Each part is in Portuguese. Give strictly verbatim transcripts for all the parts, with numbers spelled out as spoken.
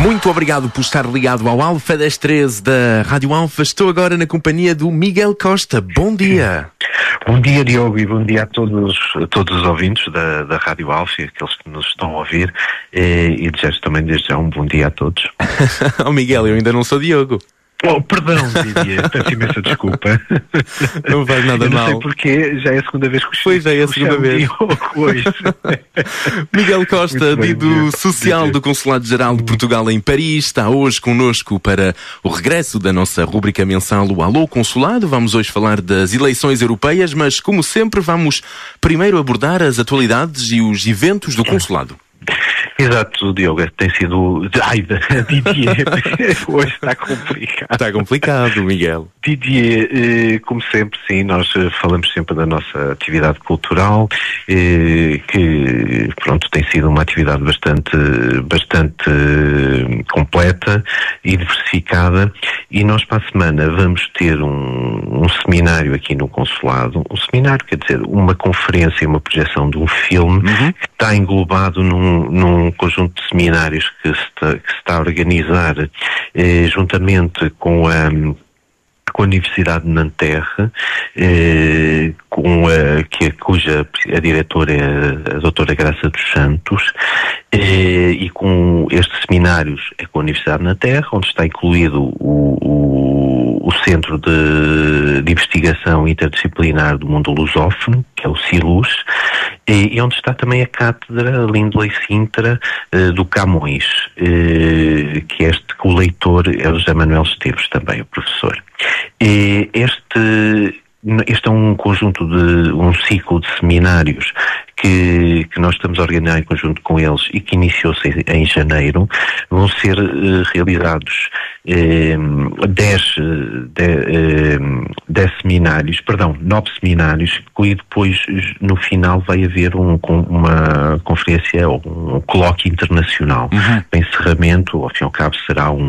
Muito obrigado por estar ligado ao Alfa das treze da Rádio Alfa. Estou agora na companhia do Miguel Costa. Bom dia. Bom dia, Diogo, e bom dia a todos, a todos os ouvintes da, da Rádio Alfa e aqueles que nos estão a ouvir. E, e desejo também desde já um bom dia a todos. Oh, Miguel, eu ainda não sou Diogo. Oh, perdão, Didier, peço imensa desculpa. Não faz nada eu não mal. Não sei porque, já é a segunda vez que o Pois, já é a segunda vez. Diogo hoje. Miguel Costa, adido social do Consulado-Geral de Portugal em Paris, está hoje connosco para o regresso da nossa rúbrica mensal, o Alô Consulado. Vamos hoje falar das eleições europeias, mas como sempre vamos primeiro abordar as atualidades e os eventos do Consulado. Exato, Diogo, tem sido... Ai, Didier, hoje está complicado. Está complicado, Miguel. Didier, eh, como sempre, sim, nós falamos sempre da nossa atividade cultural, eh, que, pronto, tem sido uma atividade bastante, bastante completa e diversificada, e nós para a semana vamos ter um, um seminário aqui no Consulado, um seminário, quer dizer, uma conferência e uma projeção de um filme, uhum. que está englobado num, num um conjunto de seminários que se está, que se está a organizar eh, juntamente com a, com a Universidade de Nanterre, eh, com a, que, cuja a diretora é a doutora Graça dos Santos, eh, e com estes seminários é com a Universidade de Nanterre, onde está incluído o, o, o Centro de, de Investigação Interdisciplinar do Mundo Lusófono, que é o CILUS, e onde está também a Cátedra Lindley Sintra eh, do Camões, eh, que este que o leitor é o José Manuel Esteves, também o professor. E este, este é um conjunto de, um ciclo de seminários que, que nós estamos a organizar em conjunto com eles e que iniciou-se em, em janeiro. Vão ser eh, realizados eh, dez, de, eh, dez seminários, perdão, nove seminários, e depois no final vai haver um, uma conferência ou um colóquio internacional. Uhum. O encerramento, ao fim e ao cabo, será um,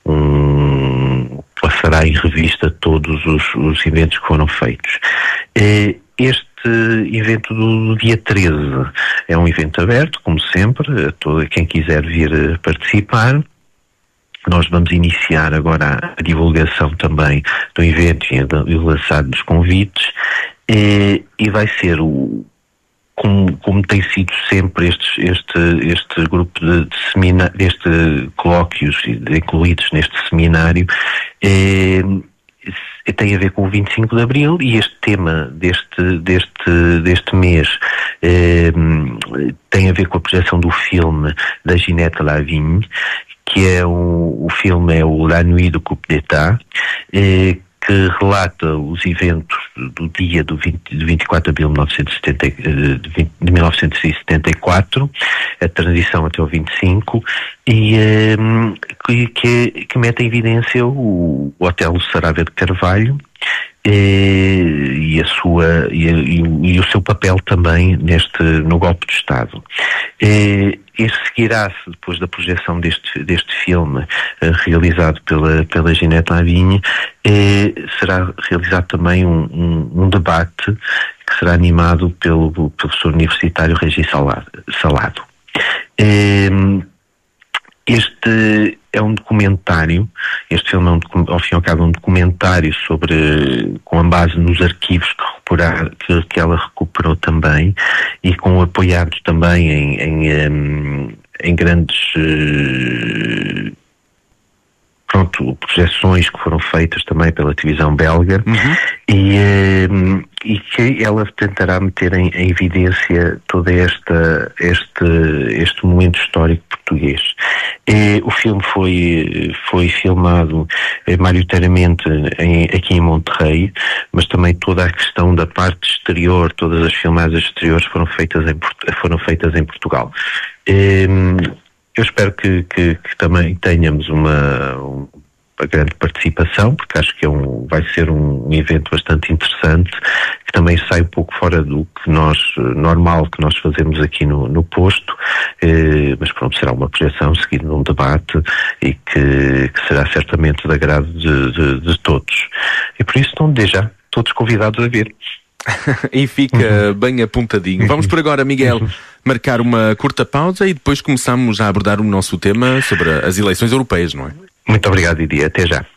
um passará em revista todos os, os eventos que foram feitos. Eh, este evento do dia treze é um evento aberto, como sempre, a todo quem quiser vir participar. Nós vamos iniciar agora a divulgação também do evento e o lançar dos convites, e, e vai ser o Como, como tem sido sempre estes, este, este grupo de, de seminários, este colóquios incluídos neste seminário, eh, tem a ver com o vinte e cinco de Abril, e este tema deste, deste, deste mês eh, tem a ver com a projeção do filme da Ginette Lavigne, que é o, o filme é o La Nuit du Coup d'État, eh, que relata os eventos do dia do vinte, de vinte e quatro de abril de mil novecentos e setenta e quatro, a transição até o vinte e cinco, e um, que, que, que mete em evidência o, o Hotel Sarávia de Carvalho e, e, a sua, e, e, e o seu papel também neste, no golpe de Estado. E, Este seguirá-se, depois da projeção deste, deste filme, eh, realizado pela, pela Ginette Lavigne, eh, será realizado também um, um, um debate que será animado pelo, pelo professor universitário Regi Salado. Eh, este é um documentário, este filme é, um, ao fim e ao cabo, um documentário sobre, com base nos arquivos que, recuperar, que, que ela recuperou também, e com apoiados também em, em, em grandes uh, pronto, projeções que foram feitas também pela televisão belga, uhum. e, uh, e que ela tentará meter em, em evidência todo esta, este, este momento histórico português. E o filme foi, foi filmado eh, maioritariamente em, aqui em Monterrey, mas também toda a questão da parte exterior, todas as filmagens exteriores foram feitas em, foram feitas em Portugal. E, eu espero que, que, que também tenhamos uma, uma grande participação, porque acho que é um, vai ser um, um evento bastante interessante, que também sai um pouco fora do que nós, normal que nós fazemos aqui no, no posto, eh, mas pronto, será uma projeção seguida num debate e que, que será certamente de agrado de, de, de todos. E por isso estão, desde já, todos convidados a vir. E fica bem apontadinho. Vamos por agora, Miguel, marcar uma curta pausa e depois começamos a abordar o nosso tema sobre as eleições europeias, não é? Muito obrigado, Didi. Até já.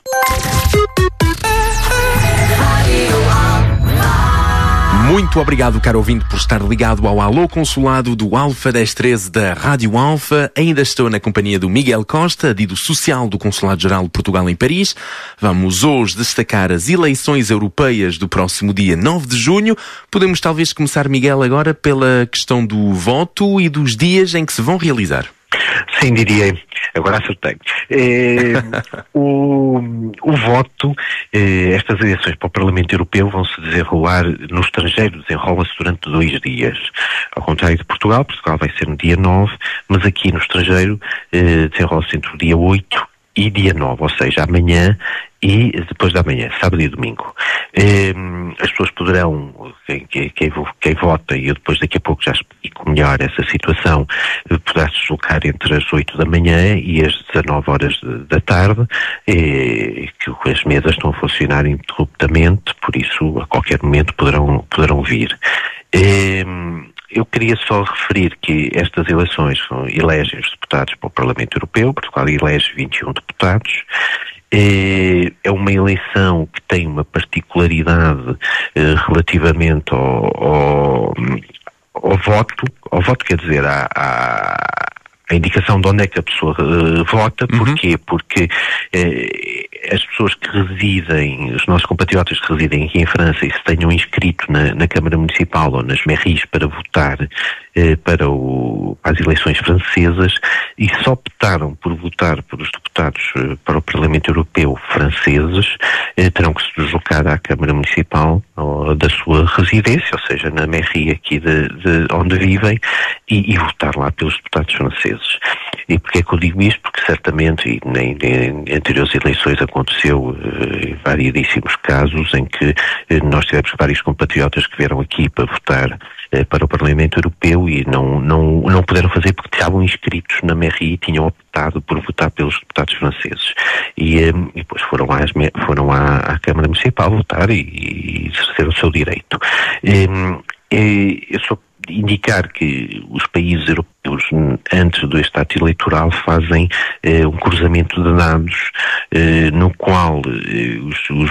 Muito obrigado, caro ouvinte, por estar ligado ao Alô Consulado do Alfa dez treze da Rádio Alfa. Ainda estou na companhia do Miguel Costa, dito social do Consulado-Geral de Portugal em Paris. Vamos hoje destacar as eleições europeias do próximo dia nove de junho. Podemos talvez começar, Miguel, agora pela questão do voto e dos dias em que se vão realizar. Sim, diria. Agora acertei. É, o, o voto, é, estas eleições para o Parlamento Europeu vão se desenrolar no estrangeiro, desenrola-se durante dois dias. Ao contrário de Portugal, Portugal vai ser no dia nove, mas aqui no estrangeiro é, desenrola-se entre o dia oito e dia nove, ou seja, amanhã e depois da manhã, sábado e domingo. Eh, as pessoas poderão, quem, quem, quem, quem vota, e eu depois daqui a pouco já explico melhor essa situação, poderá se deslocar entre as oito da manhã e as dezanove horas de, da tarde, eh, que as mesas estão a funcionar ininterruptamente, por isso a qualquer momento poderão, poderão vir. Eh, Eu queria só referir que estas eleições elegem os deputados para o Parlamento Europeu. Portugal elege vinte e um deputados. É uma eleição que tem uma particularidade eh, relativamente ao, ao, ao voto. Ao voto quer dizer, à, à, à indicação de onde é que a pessoa uh, vota. Uhum. Porquê? Porque eh, as pessoas que residem, os nossos compatriotas que residem aqui em França e se tenham inscrito na, na Câmara Municipal ou nas mairies para votar eh, para, o, para as eleições francesas e só optaram por votar por os deputados eh, para o Parlamento Europeu franceses, eh, terão que se deslocar à Câmara Municipal ou, da sua residência, ou seja, na mairie aqui de, de onde vivem, e, e votar lá pelos deputados franceses. E porquê é que eu digo isto? Porque certamente, e nem em anteriores eleições aconteceu eh, variedíssimos casos em que eh, nós tivemos vários compatriotas que vieram aqui para votar eh, para o Parlamento Europeu e não, não, não puderam fazer porque estavam inscritos na mairie e tinham optado por votar pelos deputados franceses. E, eh, e depois foram, às, foram à, à Câmara Municipal votar e, e exercer o seu direito. Eh, eh, eu sou indicar que os países europeus, antes do estado eleitoral, fazem eh, um cruzamento de dados eh, no qual eh, os, os,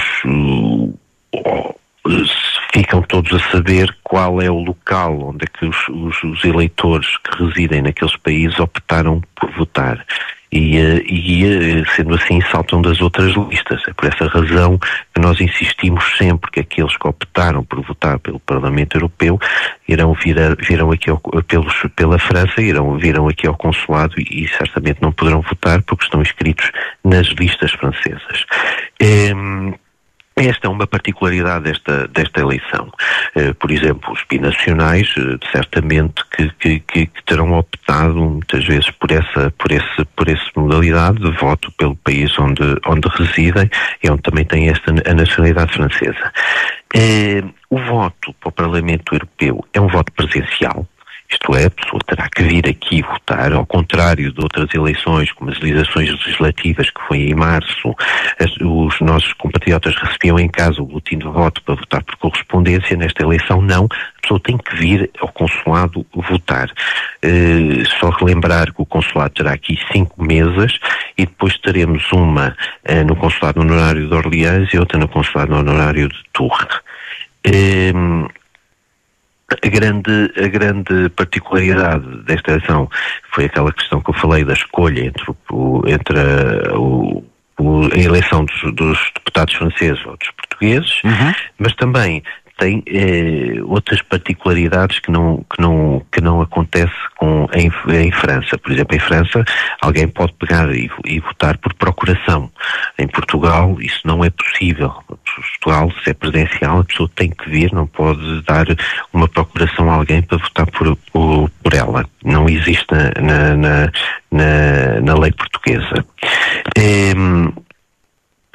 os, ficam todos a saber qual é o local onde é que os, os, os eleitores que residem naqueles países optaram por votar. E, e, sendo assim, saltam das outras listas. É por essa razão que nós insistimos sempre que aqueles que optaram por votar pelo Parlamento Europeu irão vir a, virão aqui ao, pelos, pela França, irão, virão aqui ao consulado e, e certamente não poderão votar porque estão inscritos nas listas francesas. É, Esta é uma particularidade desta, desta eleição. Uh, por exemplo, os binacionais, uh, certamente que, que, que, que terão optado muitas vezes por essa, por esse, por essa modalidade de voto pelo país onde, onde residem e onde também têm esta, a nacionalidade francesa. Uh, o voto para o Parlamento Europeu é um voto presencial. Isto é, a pessoa terá que vir aqui votar, ao contrário de outras eleições, como as eleições legislativas, que foi em março, as, os nossos compatriotas recebiam em casa o boletim de voto para votar por correspondência. Nesta eleição, não. A pessoa tem que vir ao consulado votar. Uh, só relembrar que o consulado terá aqui cinco mesas e depois teremos uma uh, no consulado honorário de Orleans e outra no consulado honorário de Tours. Uh, A grande, a grande particularidade desta eleição foi aquela questão que eu falei da escolha entre, o, entre a, o, a eleição dos, dos deputados franceses ou dos portugueses, uhum. Mas também tem eh, outras particularidades que não, que não, que não acontece com, em, em França. Por exemplo, em França, alguém pode pegar e, e votar por procuração. Em Portugal, isso não é possível. Em Portugal, se é presidencial, a pessoa tem que vir, não pode dar uma procuração a alguém para votar por, por, por ela. Não existe na, na, na, na lei portuguesa. Eh,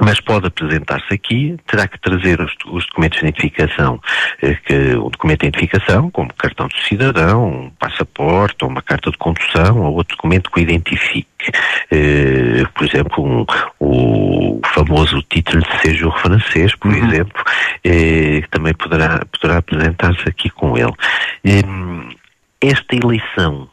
mas pode apresentar-se aqui, terá que trazer os, os documentos de identificação, eh, que, o documento de identificação, como cartão de cidadão, um passaporte, ou uma carta de condução, ou outro documento que o identifique. Eh, por exemplo, um, o famoso título de séjour francês, por uhum. exemplo, eh, que também poderá, poderá apresentar-se aqui com ele. Eh, esta eleição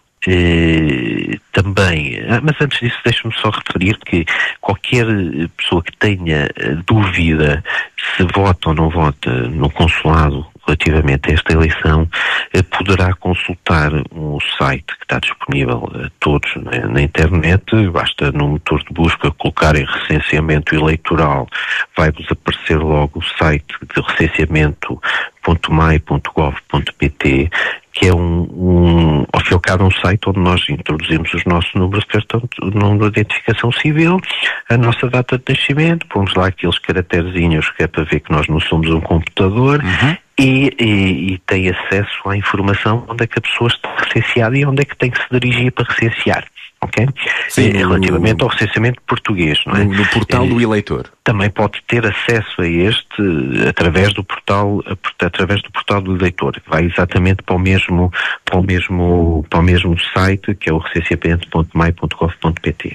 Eh, também, ah, mas antes disso deixe-me só referir que qualquer pessoa que tenha dúvida se vota ou não vota no consulado relativamente a esta eleição, eh, poderá consultar um site que está disponível a todos né, na internet. Basta no motor de busca colocar em recenseamento eleitoral, vai-vos aparecer logo o site de recenseamento ponto mai ponto gov ponto pt, que é um, um, ao fim e ao cabo, um site onde nós introduzimos os nossos números de cartão, o número de identificação civil, a nossa data de nascimento, pomos lá aqueles caracterezinhos que é para ver que nós não somos um computador, uhum. e, e, e tem acesso à informação onde é que a pessoa está recenseada e onde é que tem que se dirigir para recensear. Ok? Sim, relativamente no, ao recenseamento português, não é? No, no portal do eleitor. Também pode ter acesso a este através do portal, através do portal do eleitor, que vai exatamente para o mesmo, para o mesmo, para o mesmo site, que é o recenseamento ponto mai ponto gov ponto pt.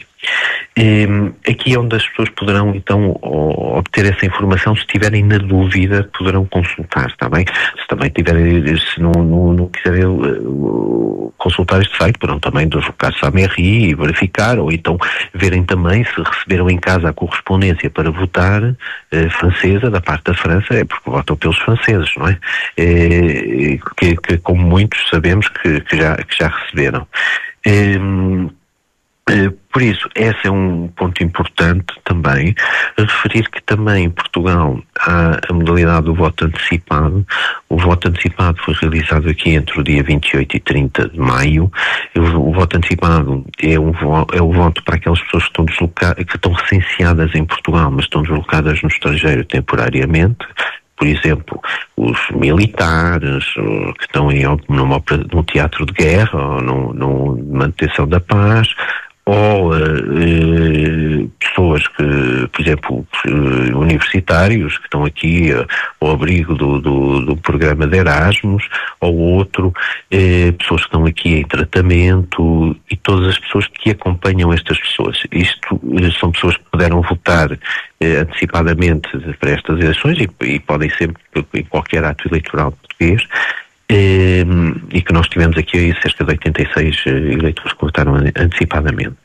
Um, aqui é onde as pessoas poderão então obter essa informação. Se tiverem na dúvida, poderão consultar, está bem? Se também tiverem, se não, não, não quiserem uh, consultar este site, poderão também deslocar-se à mairie e verificar, ou então verem também se receberam em casa a correspondência para votar uh, francesa da parte da França, é porque votam pelos franceses, não é? é que, que como muitos sabemos que, que, já, que já receberam. Um, Por isso, esse é um ponto importante também. Referir que também em Portugal há a modalidade do voto antecipado. O voto antecipado foi realizado aqui entre o dia vinte e oito e trinta de maio. O voto antecipado é, um, é o voto para aquelas pessoas que estão, deslocadas, que estão recenseadas em Portugal, mas estão deslocadas no estrangeiro temporariamente. Por exemplo, os militares que estão em numa, num teatro de guerra ou num, num manutenção da paz, ou uh, pessoas que, por exemplo, uh, universitários que estão aqui uh, ao abrigo do, do, do programa de Erasmus, ou outro, uh, pessoas que estão aqui em tratamento, e todas as pessoas que acompanham estas pessoas. Isto uh, são pessoas que puderam votar uh, antecipadamente para estas eleições e, e podem sempre, em qualquer ato eleitoral português, Um, e que nós tivemos aqui aí cerca de oitenta e seis uh, eleitores que votaram antecipadamente.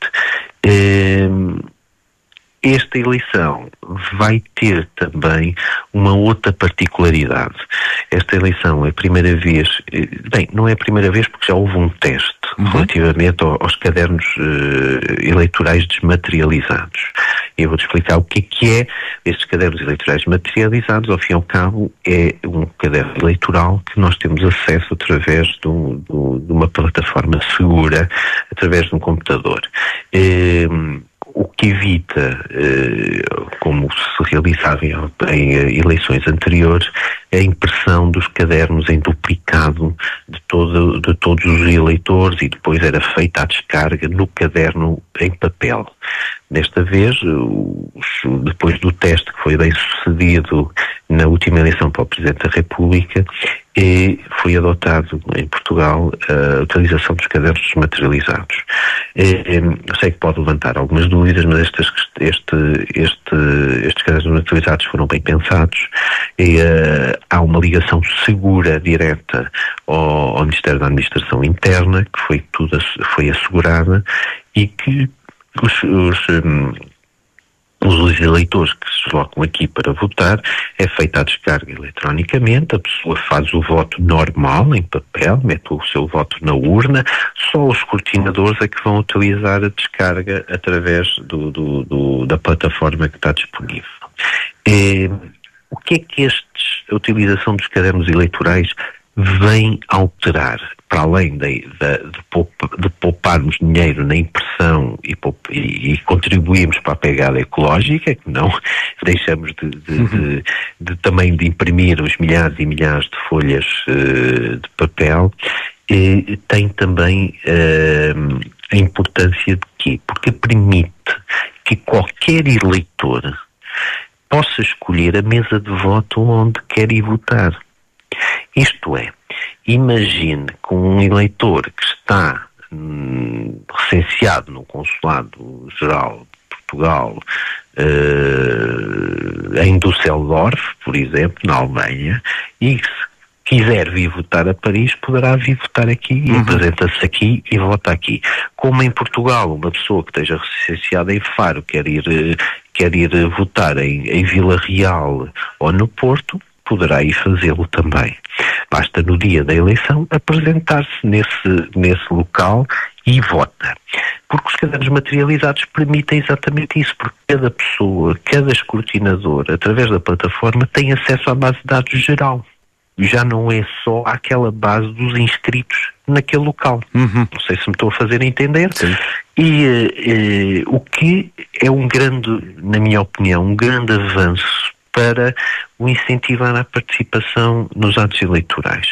Um, esta eleição vai ter também uma outra particularidade. Esta eleição é a primeira vez, bem, não é a primeira vez porque já houve um teste uhum. relativamente aos cadernos uh, eleitorais desmaterializados. Eu vou-te explicar o que é que é estes cadernos eleitorais materializados. Ao fim e ao cabo, é um caderno eleitoral que nós temos acesso através de, um, de uma plataforma segura, através de um computador. Um, o que evita, como se realizava em eleições anteriores, a impressão dos cadernos em duplicado de, todo, de todos os eleitores, e depois era feita a descarga no caderno em papel. Desta vez, depois do teste que foi bem sucedido na última eleição para o Presidente da República, e foi adotado em Portugal a utilização dos cadernos desmaterializados. Eu sei que pode levantar algumas dúvidas, mas estes, este, este, estes cadernos desmaterializados foram bem pensados, e uh, há uma ligação segura, direta ao, ao Ministério da Administração Interna, que foi tudo foi assegurada, e que os, os um, os eleitores que se deslocam aqui para votar, é feita a descarga eletronicamente, a pessoa faz o voto normal, em papel, mete o seu voto na urna, só os escrutinadores é que vão utilizar a descarga através do, do, do, da plataforma que está disponível. E, o que é que estes, a utilização dos cadernos eleitorais vem alterar, para além de, de, de, poupa, de pouparmos dinheiro na impressão e, poupa, e, e contribuirmos para a pegada ecológica, que não deixamos de, de, uhum. de, de também de imprimir os milhares e milhares de folhas uh, de papel, e tem também uh, a importância de quê? Porque permite que qualquer eleitor possa escolher a mesa de voto onde quer ir votar. Isto é, imagine que um eleitor que está hum, recenseado no Consulado-Geral de Portugal uh, em Düsseldorf, por exemplo, na Alemanha, e que se quiser vir votar a Paris, poderá vir votar aqui, uhum. apresenta-se aqui e vota aqui. Como em Portugal, uma pessoa que esteja recenseada em Faro quer ir, quer ir votar em, em Vila Real ou no Porto, poderá ir fazê-lo também. Basta no dia da eleição apresentar-se nesse, nesse local e vota. Porque os cadernos materializados permitem exatamente isso, porque cada pessoa, cada escrutinador, através da plataforma, tem acesso à base de dados geral. Já não é só aquela base dos inscritos naquele local. Uhum. Não sei se me estou a fazer entender. Sim. E eh, o que é um grande, na minha opinião, um grande avanço para o incentivar a participação nos atos eleitorais.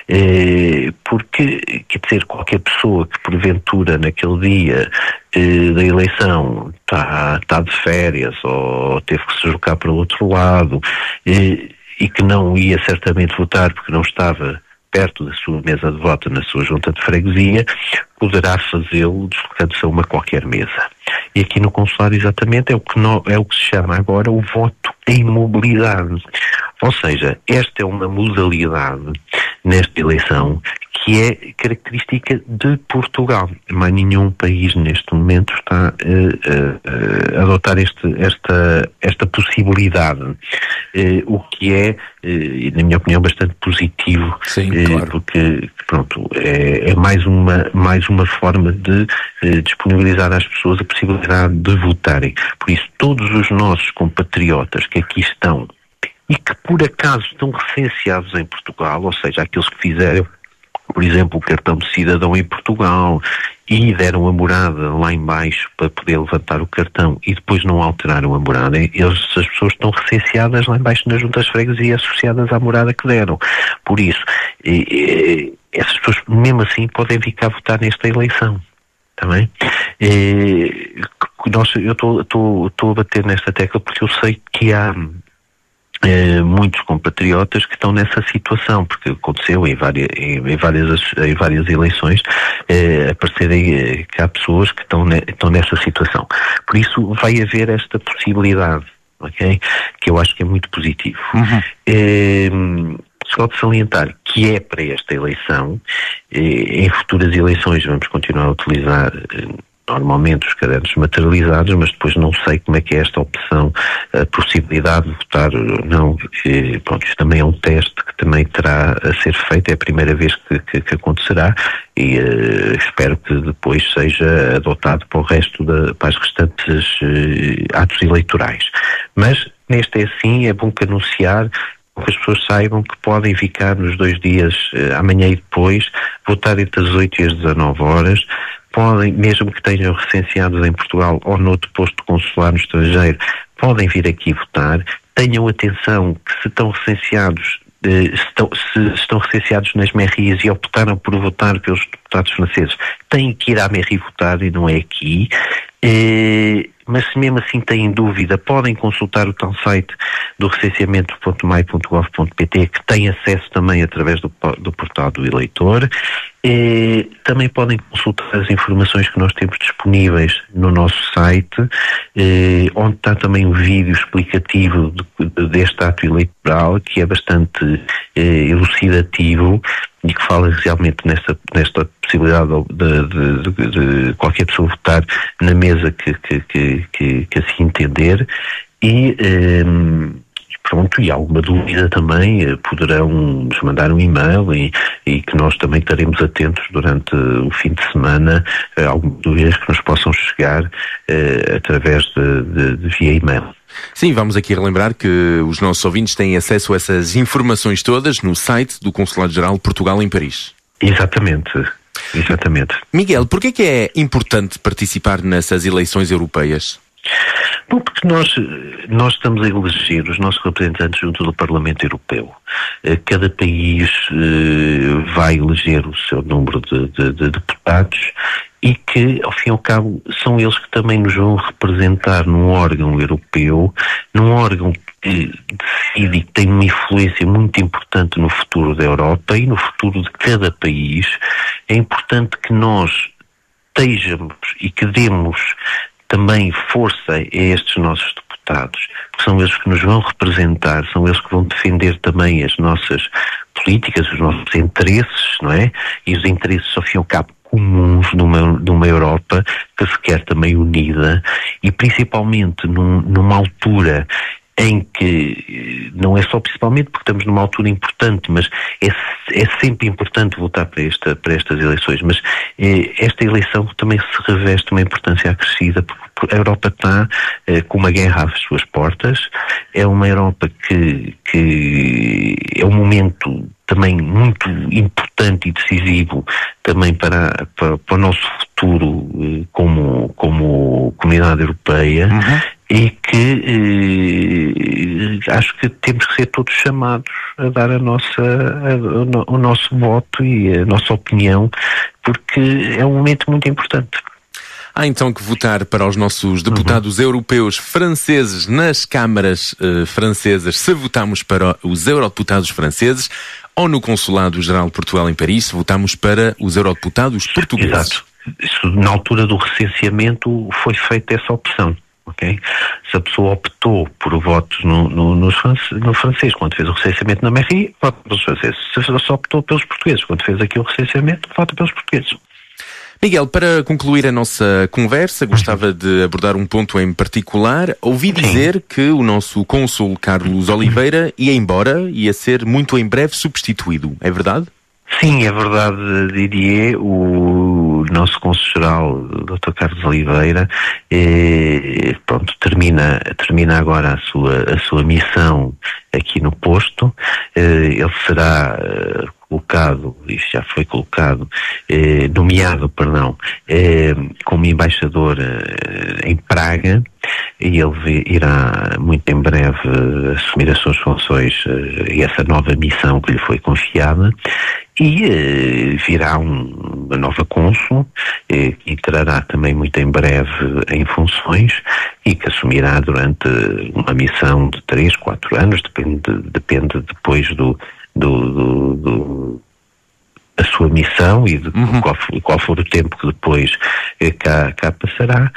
Eh, porque, quer dizer, qualquer pessoa que porventura naquele dia eh, da eleição está tá de férias ou teve que se deslocar para o outro lado, eh, e que não ia certamente votar porque não estava perto da sua mesa de voto na sua junta de freguesia, poderá fazê-lo deslocando-se a uma qualquer mesa. E aqui no consulado exatamente é o que, não, é o que se chama agora o voto em mobilidade. Ou seja, esta é uma modalidade nesta eleição que é característica de Portugal. Mais nenhum país neste momento está uh, uh, a adotar este, esta, esta possibilidade, uh, o que é, uh, na minha opinião, bastante positivo. Sim, uh, claro. Porque, pronto, é, é mais, uma, mais uma forma de uh, disponibilizar às pessoas a possibilidade de votarem. Por isso, todos os nossos compatriotas que aqui estão e que por acaso estão recenseados em Portugal, ou seja, aqueles que fizeram, por exemplo, o cartão de cidadão em Portugal e deram a morada lá em baixo para poder levantar o cartão e depois não alteraram a morada, eles, as pessoas estão recenseadas lá em baixo nas juntas de freguesia associadas à morada que deram. Por isso, e, e, essas pessoas mesmo assim podem vir cá votar nesta eleição. Também. E, nós, eu estou a bater nesta tecla porque eu sei que há Eh, muitos compatriotas que estão nessa situação, porque aconteceu em várias, em, em várias, em várias eleições eh, aparecerem eh, que há pessoas que estão, ne, estão nessa situação. Por isso vai haver esta possibilidade, ok? Que eu acho que é muito positivo. Uhum. Eh, só de salientar que é para esta eleição, eh, em futuras eleições vamos continuar a utilizar eh, normalmente os cadernos materializados, mas depois não sei como é que é esta opção, a possibilidade de votar ou não, que, pronto, isto também é um teste que também terá a ser feito, é a primeira vez que, que, que acontecerá e uh, espero que depois seja adotado para o resto, da, para as restantes uh, atos eleitorais. Mas neste é assim, é bom que anunciar que as pessoas saibam que podem ficar nos dois dias, uh, amanhã e depois, votar entre as oito e as dezanove horas, podem, mesmo que estejam recenseados em Portugal ou noutro posto consular no estrangeiro, podem vir aqui votar. Tenham atenção que se estão recenseados, eh, se, estão, se estão recenseados nas mairies e optaram por votar pelos deputados franceses, têm que ir à mairie votar e não é aqui. Eh, mas se mesmo assim têm dúvida, podem consultar o tal site do recenseamento ponto mai ponto gov ponto pt, que tem acesso também através do, do portal do eleitor. Eh, também podem consultar as informações que nós temos disponíveis no nosso site, eh, onde está também um vídeo explicativo de, de, deste ato eleitoral, que é bastante eh, elucidativo e que fala realmente nesta, nesta possibilidade de, de, de, de qualquer pessoa votar na mesa que, que, que, que, que assim entender. E eh, pronto, e alguma dúvida também eh, poderão nos mandar um e-mail e, e que nós também estaremos atentos durante o fim de semana a eh, algumas dúvidas que nos possam chegar eh, através de, de, de via e-mail. Sim, vamos aqui relembrar que os nossos ouvintes têm acesso a essas informações todas no site do Consulado-Geral de Portugal em Paris. Exatamente, exatamente. Miguel, porquê é que é importante participar nessas eleições europeias? Bom, porque nós, nós estamos a eleger os nossos representantes junto do Parlamento Europeu. Cada país eh, vai eleger o seu número de, de, de deputados e que, ao fim e ao cabo, são eles que também nos vão representar num órgão europeu, num órgão que decide e que tem uma influência muito importante no futuro da Europa e no futuro de cada país, é importante que nós estejamos e que demos também força a estes nossos deputados, porque são eles que nos vão representar, são eles que vão defender também as nossas políticas, os nossos interesses, não é? E os interesses, ao fim e ao cabo, comuns de uma, de uma Europa que se quer também unida e principalmente num, numa altura em que, não é só principalmente porque estamos numa altura importante, mas é, é sempre importante voltar para, esta, para estas eleições, mas é, esta eleição também se reveste uma importância acrescida, porque a Europa está é, com uma guerra às suas portas, é uma Europa que, que é um momento também muito importante e decisivo também para, para, para o nosso futuro como, como comunidade europeia. Uhum. E que eh, acho que temos que ser todos chamados a dar a nossa, a, a, o nosso voto e a nossa opinião, porque é um momento muito importante. Há então que votar para os nossos deputados uhum. europeus franceses nas câmaras uh, francesas, se votamos para os eurodeputados franceses, ou no Consulado-Geral de Portugal em Paris, se votamos para os eurodeputados portugueses. Exato. Isso, na altura do recenseamento foi feita essa opção. Okay? Se a pessoa optou por votos no, no, no, no francês quando fez o recenseamento na mairie, vota pelos franceses. Se só optou pelos portugueses quando fez aqui o recenseamento, vota pelos portugueses. Miguel, para concluir a nossa conversa, gostava de abordar um ponto em particular. Ouvi dizer Sim. que o nosso cônsul Carlos Oliveira ia embora, ia ser muito em breve substituído. É verdade? Sim, é verdade, Didier. O nosso cônsul-geral, doutor Carlos Oliveira, eh, pronto, termina, termina agora a sua, a sua missão aqui no posto. Eh, ele será eh, colocado, isto já foi colocado, eh, nomeado, perdão, eh, como embaixador eh, em Praga, e ele irá muito em breve assumir as suas funções eh, e essa nova missão que lhe foi confiada. E eh, virá um, uma nova cônsul, eh, que entrará também muito em breve em funções e que assumirá durante uma missão de três, quatro anos, depende, depende depois do, do, do, do a sua missão e de uhum. qual, qual for o tempo que depois eh, cá, cá passará.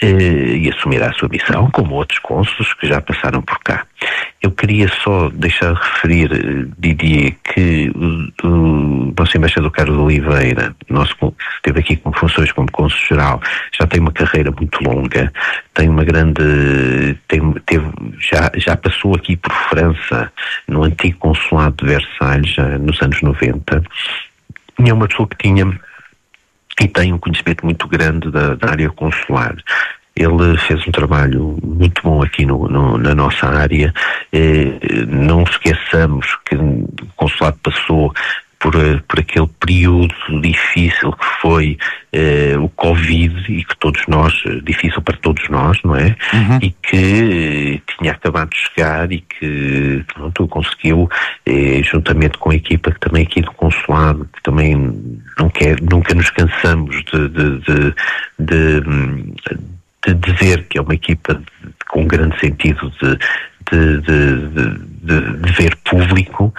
E assumirá a sua missão, como outros cônsules que já passaram por cá. Eu queria só deixar referir, Didier, que o, o nosso embaixador Carlos Oliveira, nosso, esteve aqui com funções como cônsul-geral, já tem uma carreira muito longa, tem uma grande, tem, teve, já, já passou aqui por França, no antigo consulado de Versalhes, já nos anos noventa, e é uma pessoa que tinha e tem um conhecimento muito grande da, da área consular. Ele fez um trabalho muito bom aqui no, no, na nossa área. Eh, não esqueçamos que o consulado passou por, por aquele período difícil que foi eh, o Covid e que todos nós, difícil para todos nós, não é? Uhum. E que eh, tinha acabado de chegar e que, pronto, conseguiu, eh, juntamente com a equipa que também aqui do consulado, que também não quer, nunca nos cansamos de, de, de, de, de dizer que é uma equipa com um grande sentido de, de, de, de, de dever público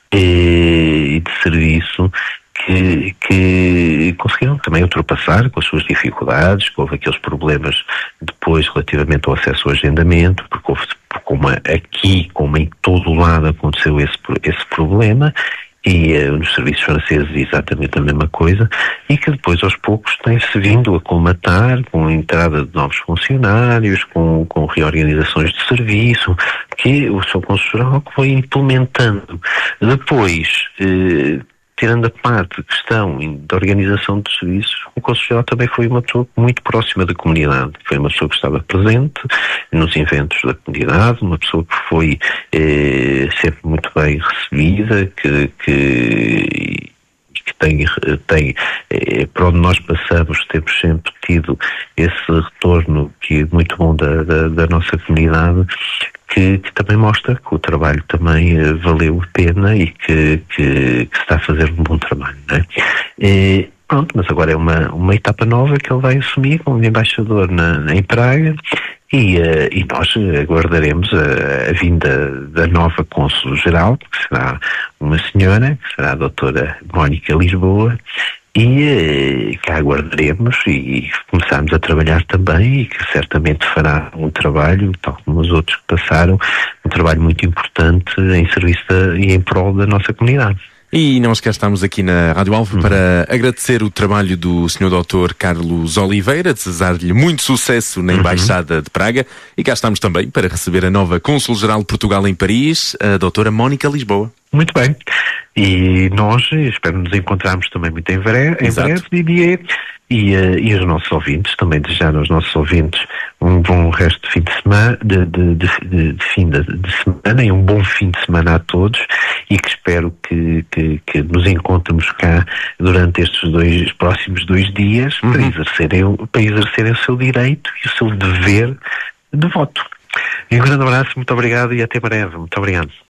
e de serviço, que, que conseguiram também ultrapassar com as suas dificuldades, que houve aqueles problemas depois relativamente ao acesso ao agendamento, porque houve, como aqui, como em todo o lado aconteceu esse, esse problema, e uh, nos serviços franceses exatamente a mesma coisa, e que depois aos poucos tem-se vindo a colmatar com a entrada de novos funcionários, com, com reorganizações de serviço, que o seu consul-geral foi implementando. Depois, uh, tirando a parte de questão de organização de serviços, o consul-geral também foi uma pessoa muito próxima da comunidade. Foi uma pessoa que estava presente nos eventos da comunidade, uma pessoa que foi eh, sempre muito bem recebida, que, que, que tem, tem eh, para onde nós passamos, temos sempre tido esse retorno que é muito bom da, da, da nossa comunidade, Que, que também mostra que o trabalho também uh, valeu a pena e que, que, que se está a fazer um bom trabalho, não é? E, pronto, mas agora é uma, uma etapa nova que ele vai assumir como embaixador na, na, em Praga, e, uh, e nós aguardaremos a, a vinda da nova Cônsul-Geral, que será uma senhora, que será a doutora Mónica Lisboa, e cá aguardaremos e começarmos a trabalhar também, e que certamente fará um trabalho, tal como os outros que passaram, um trabalho muito importante em serviço da, e em prol da nossa comunidade. E nós cá estamos aqui na Rádio Alvo uhum. para agradecer o trabalho do senhor doutor Carlos Oliveira, desejar-lhe muito sucesso na Embaixada uhum. de Praga, e cá estamos também para receber a nova Cônsul-Geral de Portugal em Paris, a doutora Mónica Lisboa. Muito bem. E nós espero nos encontrarmos também muito em breve, em breve Didier, e, uh, e os nossos ouvintes, também desejar aos nossos ouvintes um bom resto de fim de semana, de, de, de, de, de fim de, de semana, e um bom fim de semana a todos, e que espero que, que, que nos encontremos cá durante estes dois, próximos dois dias uhum. para, exercerem, para exercerem o seu direito e o seu dever de voto. E um grande abraço, muito obrigado e até breve. Muito obrigado.